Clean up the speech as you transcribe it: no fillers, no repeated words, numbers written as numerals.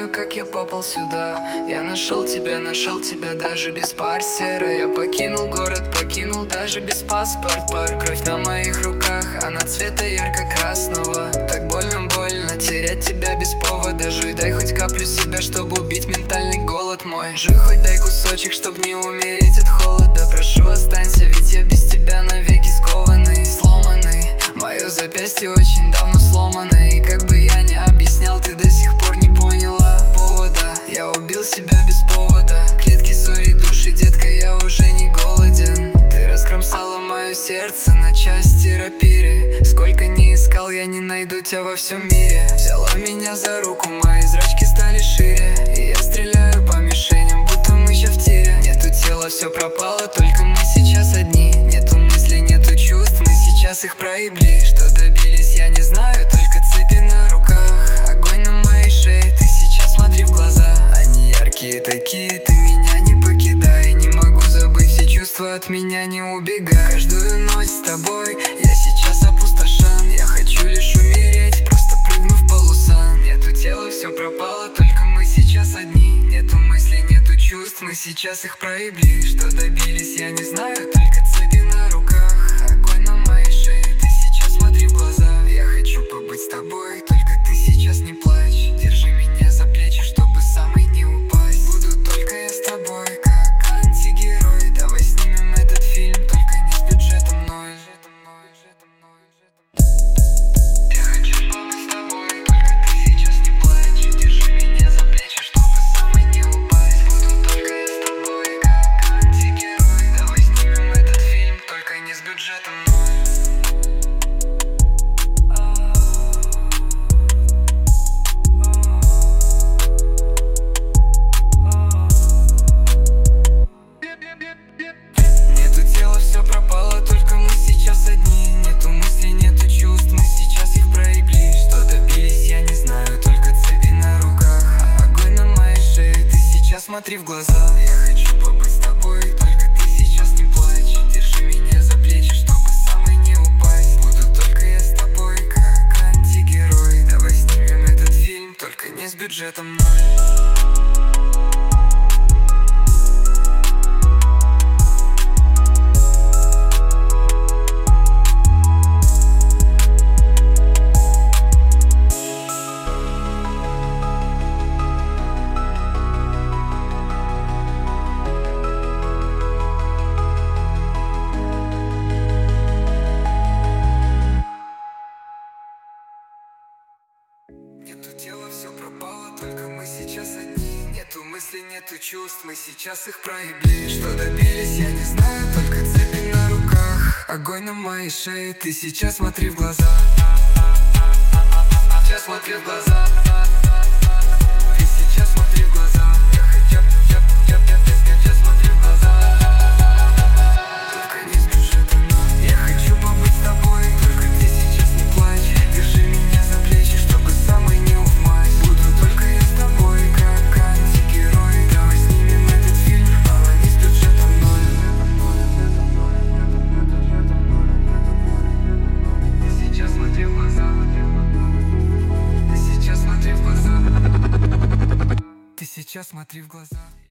знаю, как я попал сюда. Я нашел тебя даже без парсера. Я покинул город, покинул даже без паспорта. Кровь на моих руках, она цвета ярко-красного. Так больно терять тебя без повода. Жуй, дай хоть каплю себя, чтобы убить ментальный голод мой. Жуй, хоть дай кусочек, чтоб не умереть от холода. Прошу, останься, ведь я без тебя навеки скованный, сломанный. Мое запястье очень давно сломано, и как бы я ни объяснял, ты до сих пор не поняла повода. Я убил себя без повода. Клетки своей души, детка, я уже не голоден. Ты раскромсала мое сердце на части рапире. Сколько не искал, я не найду тебя во всем мире. Взяла меня за руку, мои зрачки стали шире, и я стреляю по мишеням, будто мы еще в тире. Нету тела, все пропало, только мы сейчас одни. Нету мыслей, нету чувств, мы сейчас их проебли. Что добились, я не знаю, только цепи на руках. Огонь на моей шее, ты сейчас смотри в глаза. Они яркие такие, ты меня не покидай. Не могу забыть все чувства, от меня не убегай. Каждую ночь с тобой я сейчас опустошен. Я хочу лишь умереть, просто прыгнув в полуса. Нету тела, все пропало, только мы сейчас одни. Нету мыслей, нету чувств, мы сейчас их проебли. Что добились, я не знаю, только цепи на руках. Огонь на моей шее, ты сейчас смотри в глаза. Я хочу побыть с тобой, только ты сейчас не плачь. Держи меня за плечи, чтобы самой не упасть. Буду только я с тобой, как антигерой. Давай снимем этот фильм, только не с бюджетом ноль. Я хочу побыть с тобой, только ты сейчас не плачь. Держи меня за плечи, чтобы самой не упасть. Буду только я с тобой, как антигерой. Давай снимем этот фильм, только не с бюджетом ноль. Нету тела, все пропало, только мы сейчас одни. Нету мыслей, нету чувств, мы сейчас их проебли. Что добились, я не знаю, только цепи на руках. Огонь на моей шее, ты сейчас смотри в глаза. Я хочу побыть с тобой, только ты сейчас не плачь. Держи меня за плечи, чтобы самой не упасть. Буду только я с тобой, как антигерой. Давай снимем этот фильм, только не с бюджетом ноль. Нету тела, все пропало, только мы сейчас одни. Нету мыслей, нету чувств, мы сейчас их проебли. Что добились, я не знаю, только цепи на руках. Огонь на моей шее, ты сейчас смотри в глаза. Сейчас смотри в глаза. Ты сейчас смотри в глаза. Я хочу, сейчас смотри в глаза. Только не с бюджета, но я хочу побыть с тобой, только ты сейчас не плачь. Держи меня за плечи, чтобы самой не упасть. Буду только я с тобой, как антигерой. Давай снимем этот фильм, но не с бюджетом ноль. Ты сейчас смотри в глаза. Ты сейчас смотри в глаза. Ты сейчас смотри в глаза.